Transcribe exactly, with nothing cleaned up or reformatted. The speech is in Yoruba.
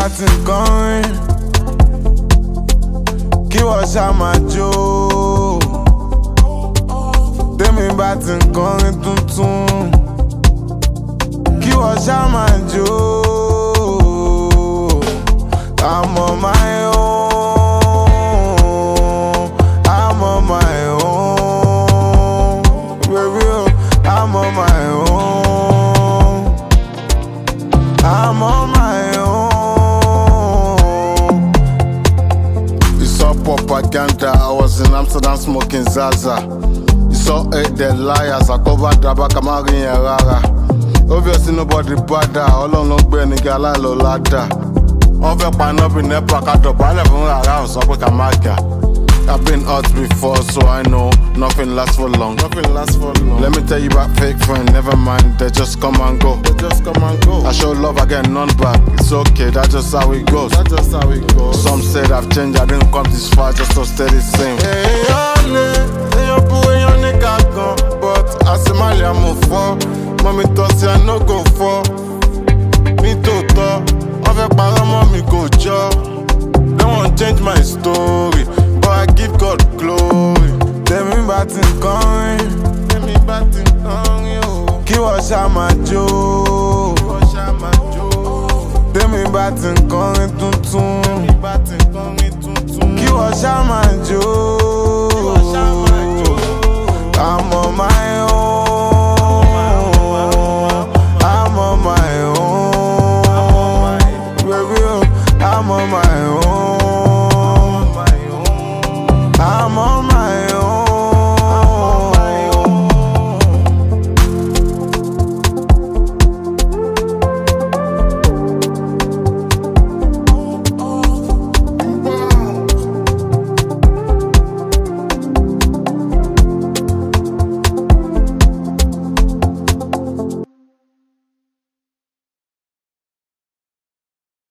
bá ti ń kọrin, kí wọ́n ṣá máa jó. Tèmi bá ti ń kọrin tuntun, kí wọ́n ṣá máa jó. I'm on my own, I'm on my own, baby, I'm on my own, I'm on my own. You saw propaganda, I was in Amsterdam smoking Zaza. You saw eight dead liars, I covered the back of my rara. Obviously nobody bother, all on long way nigga la lo ladder. On veut pas non plus n'importe quoi de parler pour la sans quoi qu'à marquer. I've been out before, so I know nothing lasts for long. Nothing lasts for long. Let me tell you about fake friends, never mind, they just come and go. They just come and go. I show love, I get none back. It's okay, that's just how it goes. That's just how it goes. Some said I've changed, I didn't come this far just to stay the same. Hey, ole, hey, your boy, your nigga gone, but I say my liam move for. Mommy thought say I no go for. Me to talk. On veut pas vraiment me go job. They won't change my story, but I give God glory. Tèmi bá ti ń kọrin, Tèmi bá ti ń kọrin o, kí wọ́n ṣá máa jó. Kí wọ́n ṣá máa jó. Tèmi bá ti ń kọrin tuntun, Tèmi bá ti ń kọrin tuntun, kí wọ́n ṣá máa jó. Kí wọ́n ṣá máa jó. I'm on my own, I'm on my own, baby, I'm on my